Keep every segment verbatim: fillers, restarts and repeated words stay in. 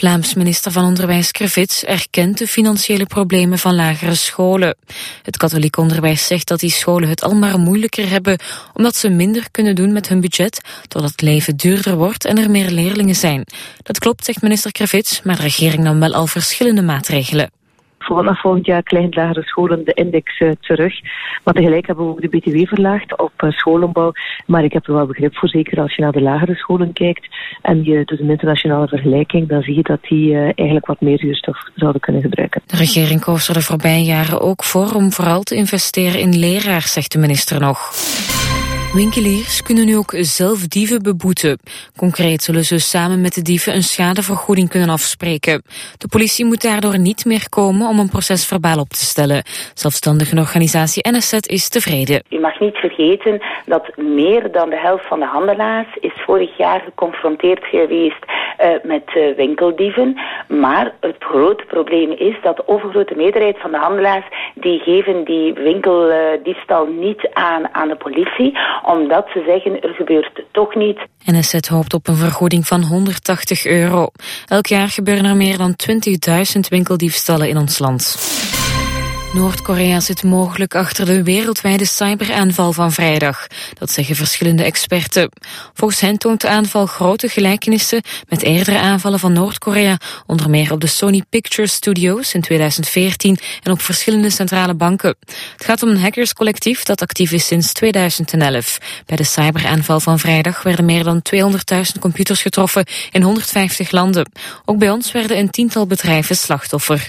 Vlaams minister van Onderwijs Crevits erkent de financiële problemen van lagere scholen. Het katholiek onderwijs zegt dat die scholen het al maar moeilijker hebben omdat ze minder kunnen doen met hun budget, doordat het leven duurder wordt en er meer leerlingen zijn. Dat klopt, zegt minister Crevits, maar de regering nam wel al verschillende maatregelen. Vanaf volgend jaar krijgen de lagere scholen de index uh, terug. Maar tegelijk hebben we ook de B T W verlaagd op uh, scholenbouw. Maar ik heb er wel begrip voor, zeker als je naar de lagere scholen kijkt en je doet een internationale vergelijking, dan zie je dat die uh, eigenlijk wat meer huurstof zouden kunnen gebruiken. De regering koos er de voorbije jaren ook voor om vooral te investeren in leraars, zegt de minister nog. Winkeliers kunnen nu ook zelf dieven beboeten. Concreet zullen ze samen met de dieven een schadevergoeding kunnen afspreken. De politie moet daardoor niet meer komen om een proces verbaal op te stellen. Zelfstandige organisatie N S Z is tevreden. U mag niet vergeten dat meer dan de helft van de handelaars is vorig jaar geconfronteerd geweest uh, met uh, winkeldieven. Maar het grote probleem is dat de overgrote meerderheid van de handelaars die geven die winkeldiefstal niet aan aan de politie, omdat ze zeggen, er gebeurt toch niet. N S Z hoopt op een vergoeding van honderdtachtig euro. Elk jaar gebeuren er meer dan twintigduizend winkeldiefstallen in ons land. Noord-Korea zit mogelijk achter de wereldwijde cyberaanval van vrijdag. Dat zeggen verschillende experten. Volgens hen toont de aanval grote gelijkenissen met eerdere aanvallen van Noord-Korea, onder meer op de Sony Pictures Studios in tweeduizend veertien en op verschillende centrale banken. Het gaat om een hackerscollectief dat actief is sinds tweeduizend elf. Bij de cyberaanval van vrijdag werden meer dan tweehonderdduizend computers getroffen in honderdvijftig landen. Ook bij ons werden een tiental bedrijven slachtoffer.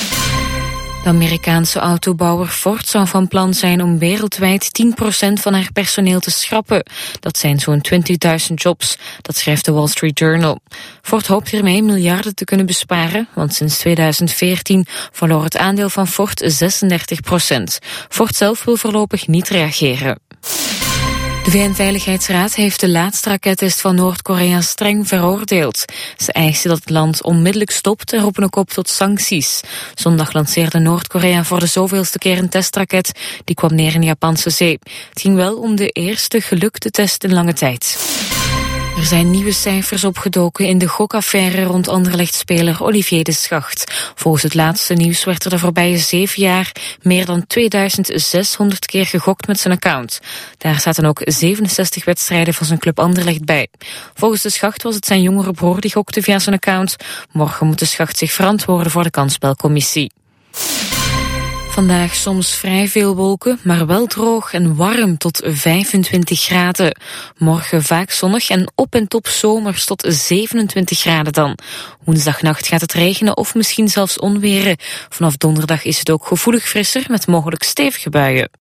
De Amerikaanse autobouwer Ford zou van plan zijn om wereldwijd tien procent van haar personeel te schrappen. Dat zijn zo'n twintigduizend jobs, dat schrijft de Wall Street Journal. Ford hoopt hiermee miljarden te kunnen besparen, want sinds tweeduizend veertien verloor het aandeel van Ford zesendertig procent. Ford zelf wil voorlopig niet reageren. De V N-veiligheidsraad heeft de laatste rakettest van Noord-Korea streng veroordeeld. Ze eisen dat het land onmiddellijk stopt en roepen ook op tot sancties. Zondag lanceerde Noord-Korea voor de zoveelste keer een testraket. Die kwam neer in de Japanse zee. Het ging wel om de eerste gelukte test in lange tijd. Er zijn nieuwe cijfers opgedoken in de gokaffaire rond Anderlecht-speler Olivier de Schacht. Volgens het laatste nieuws werd er de voorbije zeven jaar meer dan tweeduizend zeshonderd keer gegokt met zijn account. Daar zaten ook zevenenzestig wedstrijden van zijn club Anderlecht bij. Volgens de Schacht was het zijn jongere broer die gokte via zijn account. Morgen moet de Schacht zich verantwoorden voor de kansspelcommissie. Vandaag soms vrij veel wolken, maar wel droog en warm tot vijfentwintig graden. Morgen vaak zonnig en op en top zomers tot zevenentwintig graden dan. Woensdagnacht gaat het regenen of misschien zelfs onweren. Vanaf donderdag is het ook gevoelig frisser met mogelijk stevige buien.